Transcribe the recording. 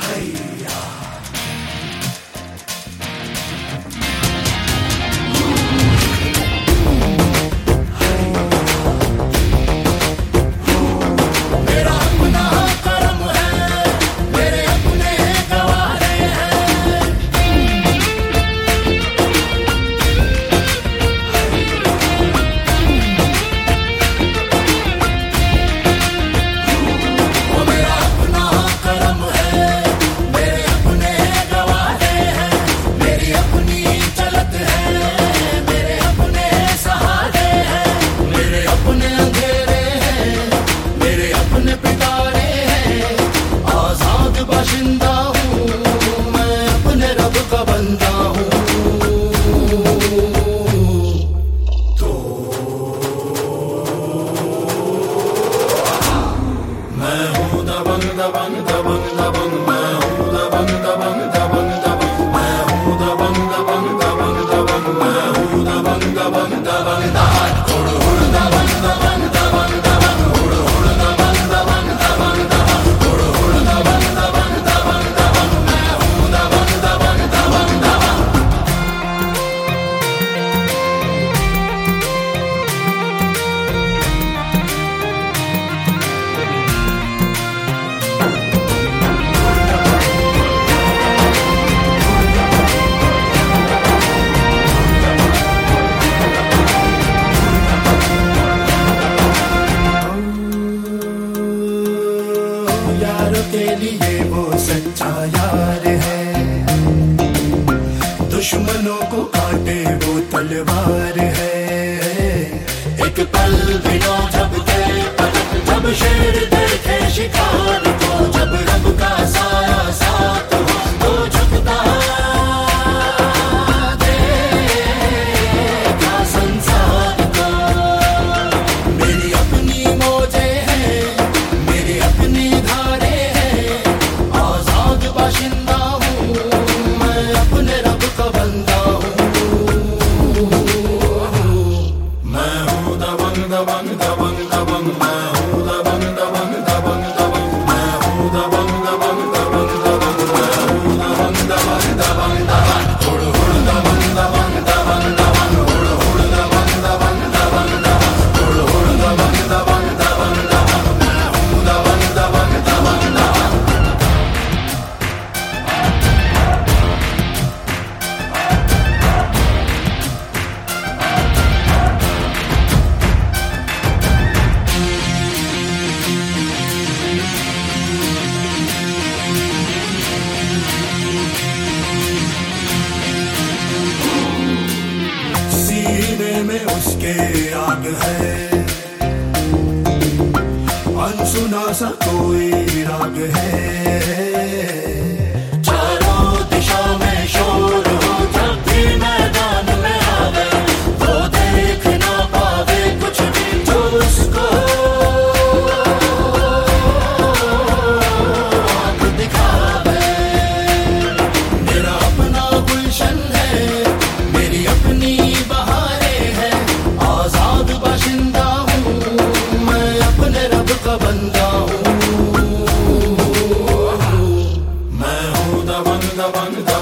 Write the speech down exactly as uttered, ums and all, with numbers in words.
के लिए वो सच्चा यार है, दुश्मनों को काटे वो तलवार है। एक पल बिना झपके पलक, जब शेर देखे शिकार को, जब रब का साया साथ हो तो झुकता देखा संसार को। मेरी अपनी मौजें हैं, मेरी अपनी धारे हैं, आजाद बाशिंदा हूँ मैं, अपने रब का बंदा हूँ। मैं हूँ दबंग दबंग दबंग दबंग, मैं हूँ दबंग दबंग दबंग दबंग, मैं हूँ दबंग दबंग दबंग दबंग, मैं हूँ दबंग दबंग दबंग दबंग, हुड़ हुड़ दबंग दबंग दबंग दबंग, हुड़ हुड़ दबंग दबंग दबंग दबंग, हुड़ हुड़ दबंग दबंग दबंग दबंग, मैं हूँ दबंग दबंग दबंग दबंग। सीने में उसके आग है, अनसुना सा कोई राग है। चारों दिशा में शोर हो, जब भी मैदान में आवे वो देख ना पावे कुछ भी जो उसको आंख दिखावे। मेरा अपना गुलशन है, मेरी अपनी बहारें हैं, आजाद बाशिंदा हूँ मैं, अपने रब का बंदा हूँ। मैं हूँ दबंग दबंग